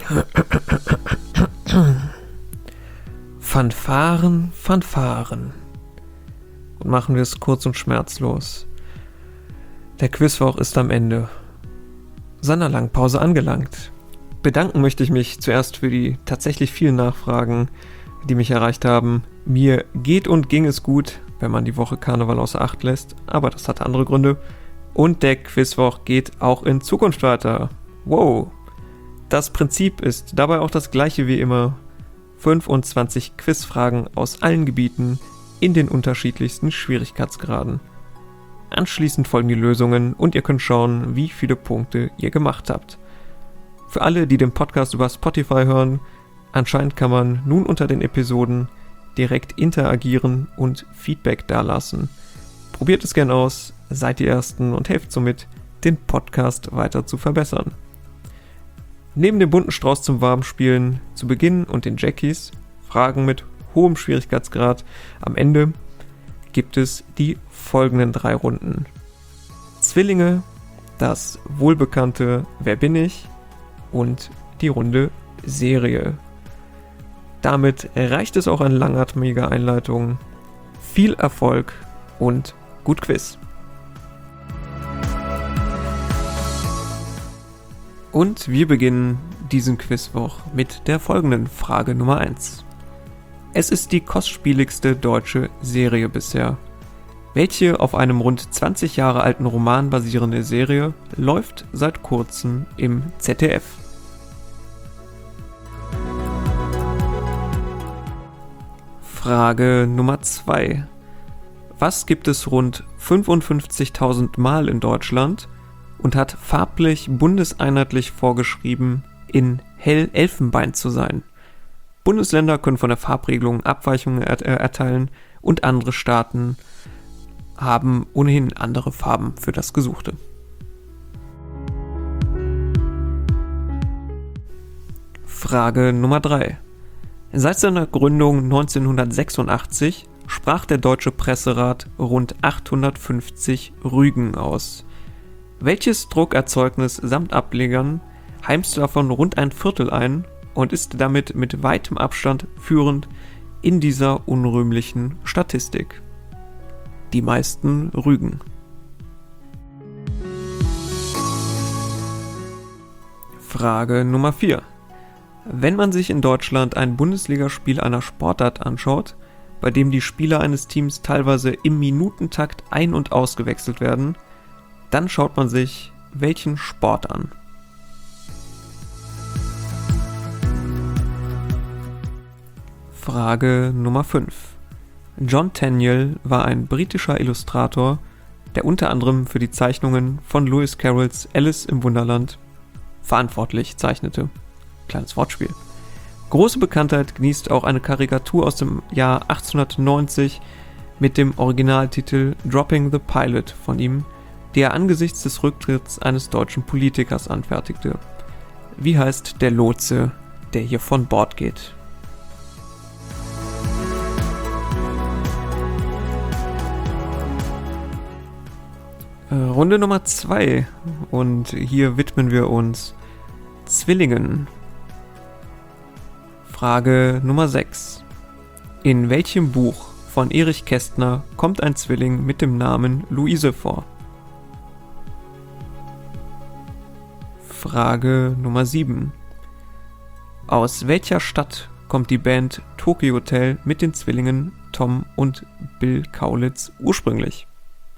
Fanfaren, Fanfaren. Und machen wir es kurz und schmerzlos. Der Quizwoch ist am Ende seiner Langpause angelangt. Bedanken möchte ich mich zuerst für die tatsächlich vielen Nachfragen, die mich erreicht haben. Mir geht und ging es gut, wenn man die Woche Karneval außer Acht lässt, aber das hat andere Gründe. Und der Quizwoch geht auch in Zukunft weiter. Wow! Das Prinzip ist dabei auch das gleiche wie immer. 25 Quizfragen aus allen Gebieten in den unterschiedlichsten Schwierigkeitsgraden. Anschließend folgen die Lösungen und ihr könnt schauen, wie viele Punkte ihr gemacht habt. Für alle, die den Podcast über Spotify hören, anscheinend kann man nun unter den Episoden direkt interagieren und Feedback dalassen. Probiert es gern aus, seid die Ersten und helft somit, den Podcast weiter zu verbessern. Neben dem bunten Strauß zum Warmspielen zu Beginn und den Jackies, Fragen mit hohem Schwierigkeitsgrad, am Ende gibt es die folgenden 3 Runden. Zwillinge, das wohlbekannte Wer bin ich? Und die Runde Serie. Damit reicht es auch an langatmiger Einleitung. Viel Erfolg und gut Quiz. Und wir beginnen diesen Quizwoch mit der folgenden Frage Nummer 1. Es ist die kostspieligste deutsche Serie bisher. Welche auf einem rund 20 Jahre alten Roman basierende Serie läuft seit kurzem im ZDF? Frage Nummer 2. Was gibt es rund 55.000 Mal in Deutschland und hat farblich bundeseinheitlich vorgeschrieben, in hell Elfenbein zu sein? Bundesländer können von der Farbregelung Abweichungen erteilen und andere Staaten haben ohnehin andere Farben für das Gesuchte. Frage Nummer 3. Seit seiner Gründung 1986 sprach der Deutsche Presserat rund 850 Rügen aus. Welches Druckerzeugnis samt Ablegern heimst davon rund ein Viertel ein und ist damit mit weitem Abstand führend in dieser unrühmlichen Statistik? Die meisten Rügen. Frage Nummer 4. Wenn man sich in Deutschland ein Bundesligaspiel einer Sportart anschaut, bei dem die Spieler eines Teams teilweise im Minutentakt ein- und ausgewechselt werden, dann schaut man sich welchen Sport an? Frage Nummer 5. John Tenniel war ein britischer Illustrator, der unter anderem für die Zeichnungen von Lewis Carrolls Alice im Wunderland verantwortlich zeichnete. Kleines Wortspiel. Große Bekanntheit genießt auch eine Karikatur aus dem Jahr 1890 mit dem Originaltitel Dropping the Pilot von ihm, die er angesichts des Rücktritts eines deutschen Politikers anfertigte. Wie heißt der Lotse, der hier von Bord geht? Runde Nummer 2 und hier widmen wir uns Zwillingen. Frage Nummer 6. In welchem Buch von Erich Kästner kommt ein Zwilling mit dem Namen Luise vor? Frage Nummer 7. Aus welcher Stadt kommt die Band Tokyo Hotel mit den Zwillingen Tom und Bill Kaulitz ursprünglich?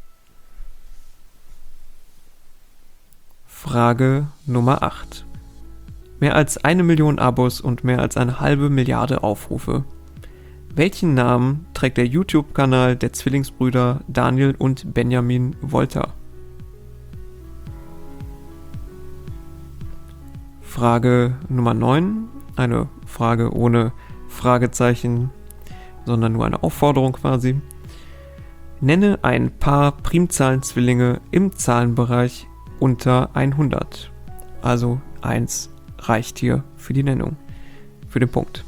Frage Nummer 8. Mehr als 1 Million Abos und mehr als 1/2 Milliarde Aufrufe. Welchen Namen trägt der YouTube-Kanal der Zwillingsbrüder Daniel und Benjamin Wolter? Frage Nummer 9. Eine Frage ohne Fragezeichen, sondern nur eine Aufforderung quasi. Nenne ein paar Primzahlenzwillinge im Zahlenbereich unter 100. Also 1 reicht hier für die Nennung, für den Punkt.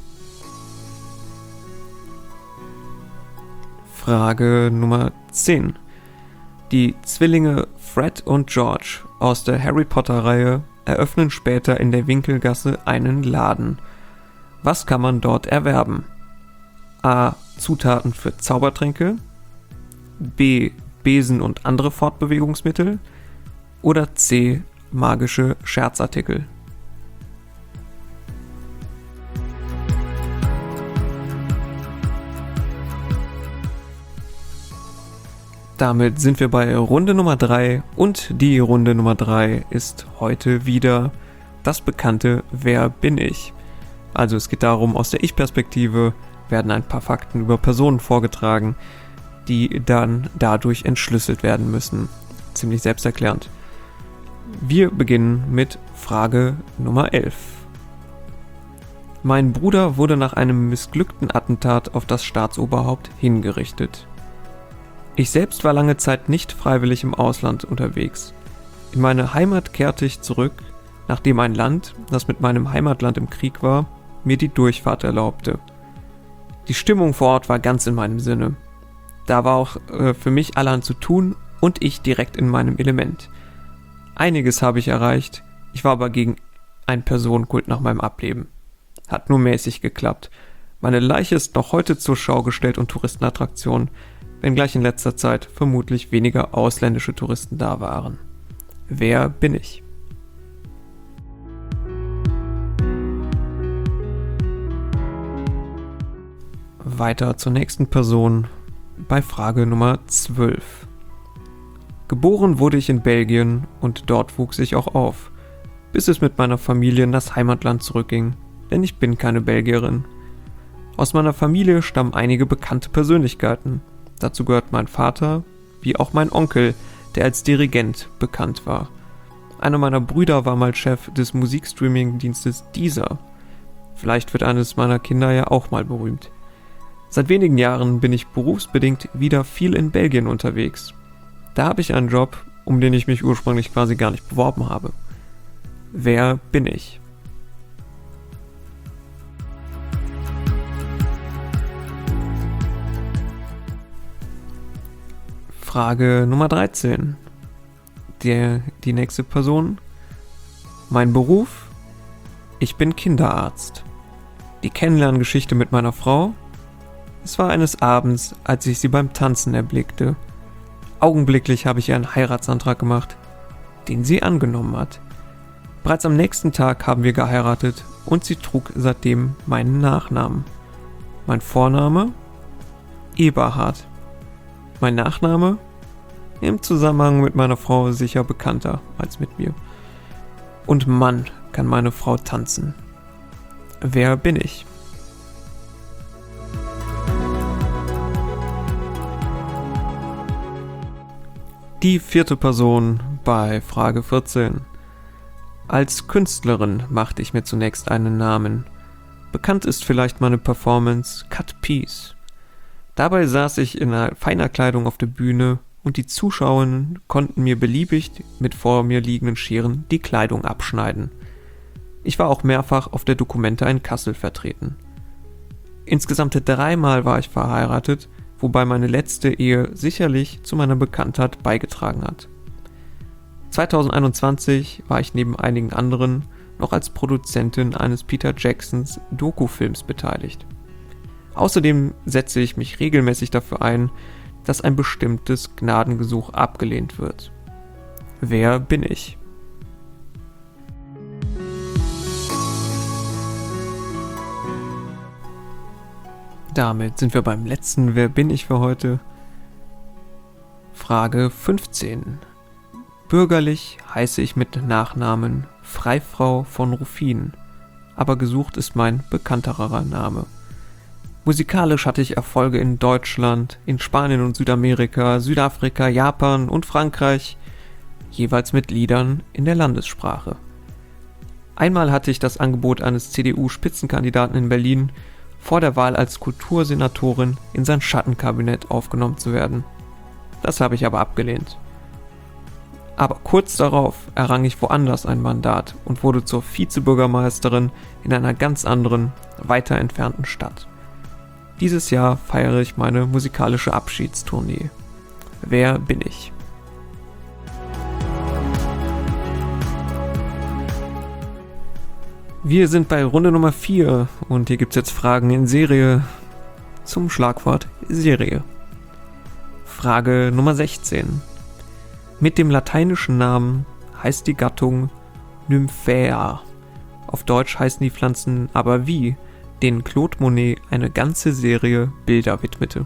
Frage Nummer 10. Die Zwillinge Fred und George aus der Harry Potter-Reihe eröffnen später in der Winkelgasse einen Laden. Was kann man dort erwerben? A. Zutaten für Zaubertränke, B. Besen und andere Fortbewegungsmittel oder C. Magische Scherzartikel. Damit sind wir bei Runde Nummer 3 und die Runde Nummer 3 ist heute wieder das bekannte Wer bin ich? Also es geht darum, aus der Ich-Perspektive werden ein paar Fakten über Personen vorgetragen, die dann dadurch entschlüsselt werden müssen. Ziemlich selbsterklärend. Wir beginnen mit Frage Nummer 11. Mein Bruder wurde nach einem missglückten Attentat auf das Staatsoberhaupt hingerichtet. Ich selbst war lange Zeit nicht freiwillig im Ausland unterwegs. In meine Heimat kehrte ich zurück, nachdem ein Land, das mit meinem Heimatland im Krieg war, mir die Durchfahrt erlaubte. Die Stimmung vor Ort war ganz in meinem Sinne. Da war auch für mich allerhand zu tun und ich direkt in meinem Element. Einiges habe ich erreicht, ich war aber gegen einen Personenkult nach meinem Ableben. Hat nur mäßig geklappt. Meine Leiche ist noch heute zur Schau gestellt und Touristenattraktion, wenngleich in letzter Zeit vermutlich weniger ausländische Touristen da waren. Wer bin ich? Weiter zur nächsten Person bei Frage Nummer 12. Geboren wurde ich in Belgien und dort wuchs ich auch auf, bis es mit meiner Familie in das Heimatland zurückging, denn ich bin keine Belgierin. Aus meiner Familie stammen einige bekannte Persönlichkeiten. Dazu gehört mein Vater, wie auch mein Onkel, der als Dirigent bekannt war. Einer meiner Brüder war mal Chef des Musikstreaming-Dienstes Deezer. Vielleicht wird eines meiner Kinder ja auch mal berühmt. Seit wenigen Jahren bin ich berufsbedingt wieder viel in Belgien unterwegs. Da habe ich einen Job, um den ich mich ursprünglich quasi gar nicht beworben habe. Wer bin ich? Frage Nummer 13. Die nächste Person. Mein Beruf? Ich bin Kinderarzt. Die Kennenlerngeschichte mit meiner Frau? Es war eines Abends, als ich sie beim Tanzen erblickte. Augenblicklich habe ich ihr einen Heiratsantrag gemacht, den sie angenommen hat. Bereits am nächsten Tag haben wir geheiratet und sie trug seitdem meinen Nachnamen. Mein Vorname? Eberhard. Mein Nachname? Im Zusammenhang mit meiner Frau sicher bekannter als mit mir. Und Mann, kann meine Frau tanzen. Wer bin ich? Die vierte Person bei Frage 14. Als Künstlerin machte ich mir zunächst einen Namen. Bekannt ist vielleicht meine Performance Cut Piece. Dabei saß ich in feiner Kleidung auf der Bühne und die Zuschauerinnen konnten mir beliebig mit vor mir liegenden Scheren die Kleidung abschneiden. Ich war auch mehrfach auf der Documenta in Kassel vertreten. Insgesamt 3-mal war ich verheiratet, wobei meine letzte Ehe sicherlich zu meiner Bekanntheit beigetragen hat. 2021 war ich neben einigen anderen noch als Produzentin eines Peter Jacksons Dokufilms beteiligt. Außerdem setze ich mich regelmäßig dafür ein, dass ein bestimmtes Gnadengesuch abgelehnt wird. Wer bin ich? Damit sind wir beim letzten Wer bin ich für heute? Frage 15. Bürgerlich heiße ich mit Nachnamen Freifrau von Ruffin, aber gesucht ist mein bekannterer Name. Musikalisch hatte ich Erfolge in Deutschland, in Spanien und Südamerika, Südafrika, Japan und Frankreich, jeweils mit Liedern in der Landessprache. Einmal hatte ich das Angebot eines CDU-Spitzenkandidaten in Berlin, vor der Wahl als Kultursenatorin in sein Schattenkabinett aufgenommen zu werden. Das habe ich aber abgelehnt. Aber kurz darauf errang ich woanders ein Mandat und wurde zur Vizebürgermeisterin in einer ganz anderen, weiter entfernten Stadt. Dieses Jahr feiere ich meine musikalische Abschiedstournee. Wer bin ich? Wir sind bei Runde Nummer 4 und hier gibt es jetzt Fragen in Serie zum Schlagwort Serie. Frage Nummer 16. Mit dem lateinischen Namen heißt die Gattung Nymphaea. Auf Deutsch heißen die Pflanzen aber wie, denen Claude Monet eine ganze Serie Bilder widmete.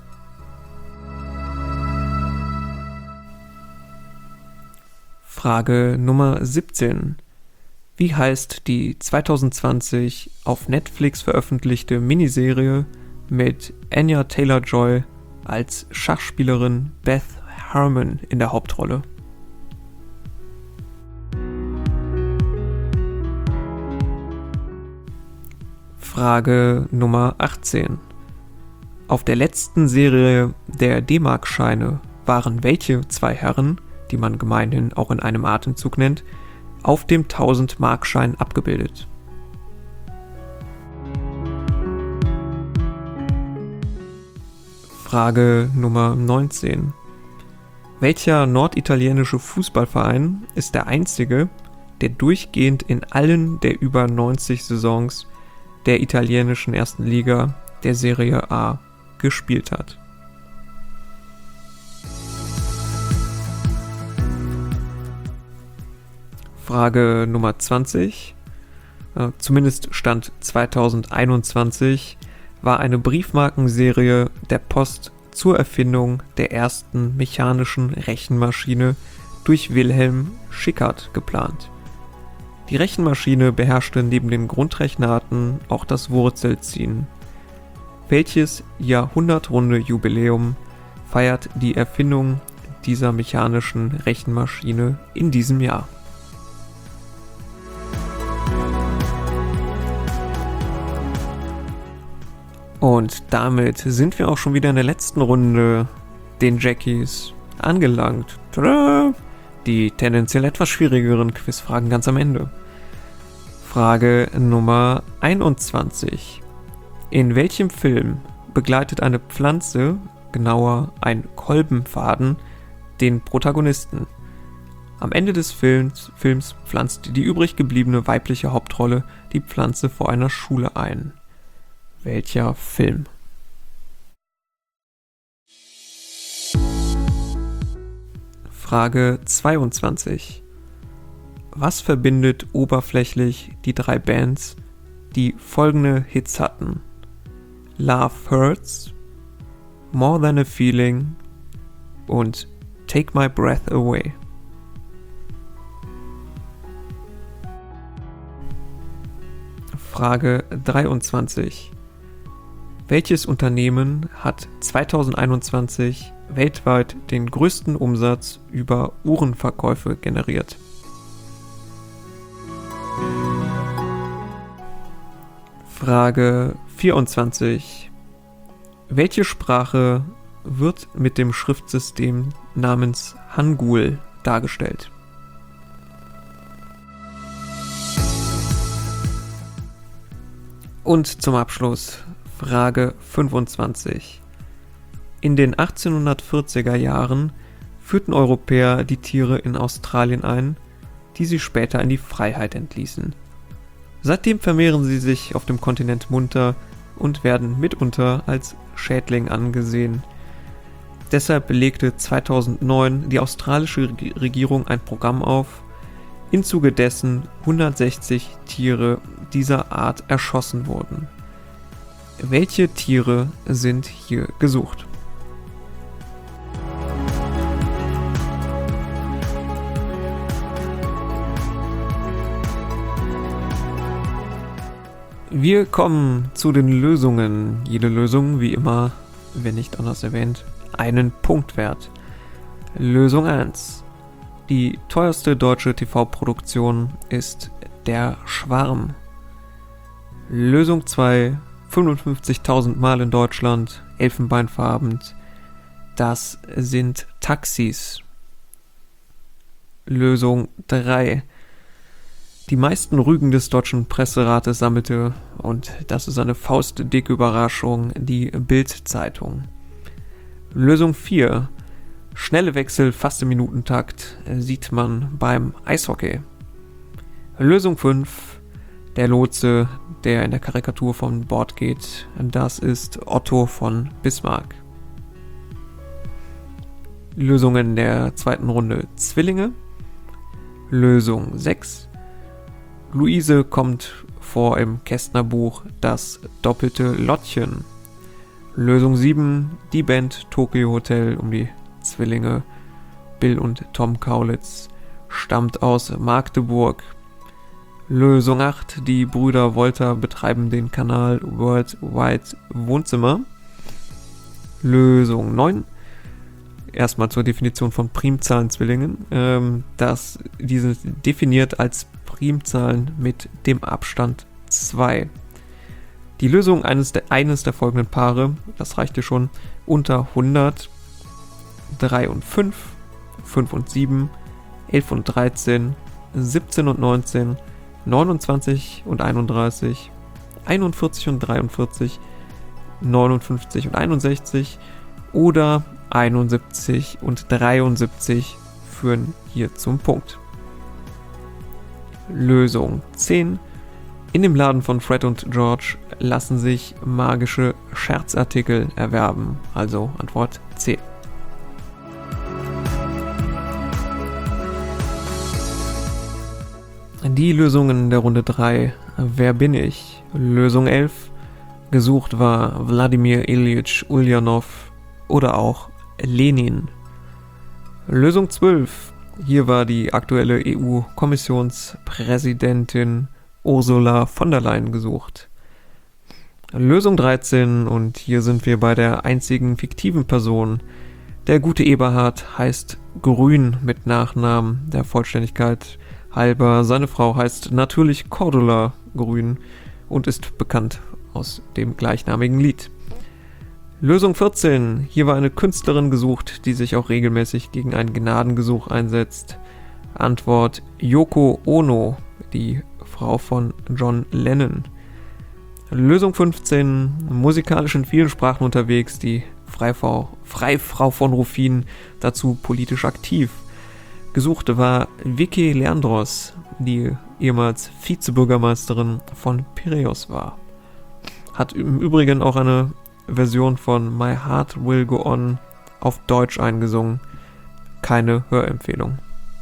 Frage Nummer 17. Wie heißt die 2020 auf Netflix veröffentlichte Miniserie mit Anya Taylor-Joy als Schachspielerin Beth Harmon in der Hauptrolle? Frage Nummer 18. Auf der letzten Serie der D-Mark-Scheine waren welche zwei Herren, die man gemeinhin auch in einem Atemzug nennt, auf dem 1000-Mark-Schein abgebildet? Frage Nummer 19. Welcher norditalienische Fußballverein ist der einzige, der durchgehend in allen der über 90 Saisons der italienischen ersten Liga, der Serie A, gespielt hat? Frage Nummer 20. Zumindest Stand 2021 war eine Briefmarkenserie der Post zur Erfindung der ersten mechanischen Rechenmaschine durch Wilhelm Schickard geplant. Die Rechenmaschine beherrschte neben den Grundrechenarten auch das Wurzelziehen. Welches jahrhundertrunde Jubiläum feiert die Erfindung dieser mechanischen Rechenmaschine in diesem Jahr? Und damit sind wir auch schon wieder in der letzten Runde den Jackies angelangt. Tada! Die tendenziell etwas schwierigeren Quizfragen ganz am Ende. Frage Nummer 21. In welchem Film begleitet eine Pflanze, genauer ein Kolbenfaden, den Protagonisten? Am Ende des Films pflanzt die übrig gebliebene weibliche Hauptrolle die Pflanze vor einer Schule ein. Welcher Film? Frage 22. Was verbindet oberflächlich die drei Bands, die folgende Hits hatten? Love Hurts, More Than a Feeling und Take My Breath Away. Frage 23. Welches Unternehmen hat 2021 weltweit den größten Umsatz über Uhrenverkäufe generiert? Frage 24. Welche Sprache wird mit dem Schriftsystem namens Hangul dargestellt? Und zum Abschluss Frage 25. In den 1840er Jahren führten Europäer die Tiere in Australien ein, die sie später in die Freiheit entließen. Seitdem vermehren sie sich auf dem Kontinent munter und werden mitunter als Schädling angesehen. Deshalb legte 2009 die australische Regierung ein Programm auf, im Zuge dessen 160 Tiere dieser Art erschossen wurden. Welche Tiere sind hier gesucht? Wir kommen zu den Lösungen. Jede Lösung, wie immer, wenn nicht anders erwähnt, einen Punkt wert. Lösung 1. Die teuerste deutsche TV-Produktion ist Der Schwarm. Lösung 2. 55.000 Mal in Deutschland, elfenbeinfarben. Das sind Taxis. Lösung 3. Die meisten Rügen des deutschen Presserates sammelte, und das ist eine faustdicke Überraschung, die Bild-Zeitung. Lösung 4. Schnelle Wechsel fast im Minutentakt sieht man beim Eishockey. Lösung 5. Der Lotse, der in der Karikatur von Bord geht, das ist Otto von Bismarck. Lösungen der zweiten Runde: Zwillinge. Lösung 6. Luise kommt vor im Kästner-Buch Das doppelte Lottchen. Lösung 7. Die Band Tokyo Hotel um die Zwillinge Bill und Tom Kaulitz stammt aus Magdeburg. Lösung 8. Die Brüder Wolter betreiben den Kanal World Wide Wohnzimmer. Lösung 9. Erstmal zur Definition von Primzahlenzwillingen. Diese definiert als Primzahlen mit dem Abstand 2. Die Lösung eines der folgenden Paare, das reichte schon, unter 100, 3 und 5, 5 und 7, 11 und 13, 17 und 19, 29 und 31, 41 und 43, 59 und 61 oder 71 und 73 führen hier zum Punkt. Lösung 10. In dem Laden von Fred und George lassen sich magische Scherzartikel erwerben, also Antwort C. Die Lösungen der Runde 3. Wer bin ich? Lösung 11. Gesucht war Wladimir Ilyich Ulyanov oder auch Lenin. Lösung 12. Hier war die aktuelle EU-Kommissionspräsidentin Ursula von der Leyen gesucht. Lösung 13, und hier sind wir bei der einzigen fiktiven Person. Der gute Eberhard heißt Grün mit Nachnamen, der Vollständigkeit halber. Seine Frau heißt natürlich Cordula Grün und ist bekannt aus dem gleichnamigen Lied. Lösung 14. Hier war eine Künstlerin gesucht, die sich auch regelmäßig gegen ein Gnadengesuch einsetzt. Antwort Yoko Ono, die Frau von John Lennon. Lösung 15. Musikalisch in vielen Sprachen unterwegs, die Freifrau von Rufin, dazu politisch aktiv. Gesucht war Vicky Leandros, die ehemals Vizebürgermeisterin von Piräus war. Hat im Übrigen auch eine Version von My Heart Will Go On auf Deutsch eingesungen. Keine Hörempfehlung.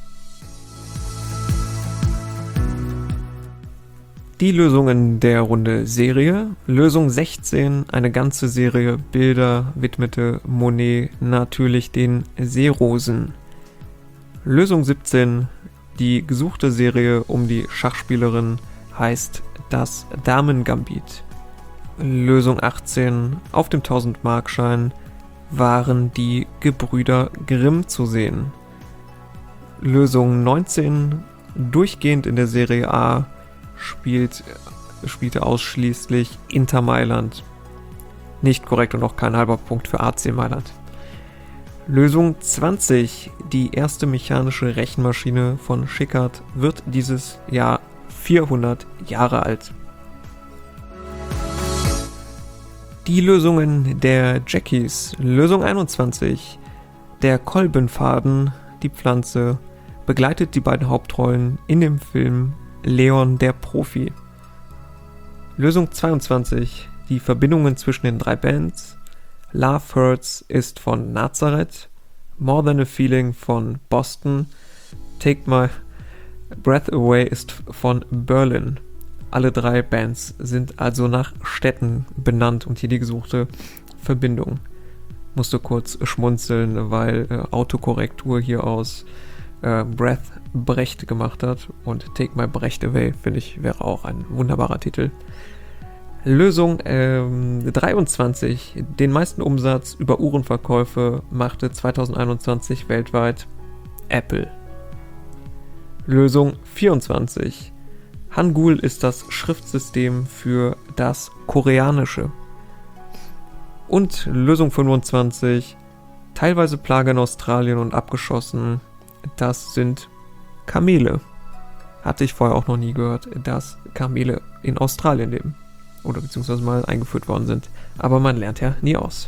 Die Lösungen der Runde Serie. Lösung 16, eine ganze Serie Bilder widmete Monet natürlich den Seerosen. Lösung 17, die gesuchte Serie um die Schachspielerin heißt Das Damengambit. Lösung 18, auf dem 1000-Markschein waren die Gebrüder Grimm zu sehen. Lösung 19, durchgehend in der Serie A spielte ausschließlich Inter Mailand. Nicht korrekt und auch kein halber Punkt für AC Mailand. Lösung 20. Die erste mechanische Rechenmaschine von Schickard wird dieses Jahr 400 Jahre alt. Die Lösungen der Jackies. Lösung 21. Der Kolbenfaden, die Pflanze, begleitet die beiden Hauptrollen in dem Film Leon der Profi. Lösung 22. Die Verbindungen zwischen den drei Bands. Love Hurts ist von Nazareth, More Than a Feeling von Boston, Take My Breath Away ist von Berlin. Alle drei Bands sind also nach Städten benannt und hier die gesuchte Verbindung. Musste kurz schmunzeln, weil Autokorrektur hier aus Breath Brecht gemacht hat und Take My Breath Away, finde ich, wäre auch ein wunderbarer Titel. Lösung 23. Den meisten Umsatz über Uhrenverkäufe machte 2021 weltweit Apple. Lösung 24. Hangul ist das Schriftsystem für das Koreanische. Und Lösung 25. Teilweise Plage in Australien und abgeschossen. Das sind Kamele. Hatte ich vorher auch noch nie gehört, dass Kamele in Australien leben. Oder beziehungsweise mal eingeführt worden sind. Aber man lernt ja nie aus.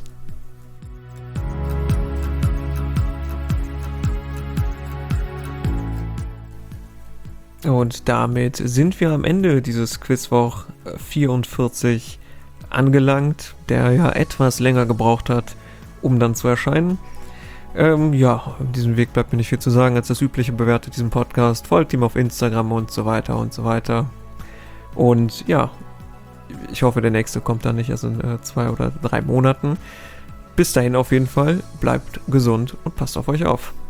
Und damit sind wir am Ende dieses Quizwoch 44 angelangt, der ja etwas länger gebraucht hat, um dann zu erscheinen. Ja, in diesem Weg bleibt mir nicht viel zu sagen als das Übliche. Bewertet diesen Podcast, folgt ihm auf Instagram und so weiter und so weiter. Und ja, ich hoffe, der nächste kommt dann nicht erst in 2 oder 3 Monaten. Bis dahin auf jeden Fall, bleibt gesund und passt auf euch auf.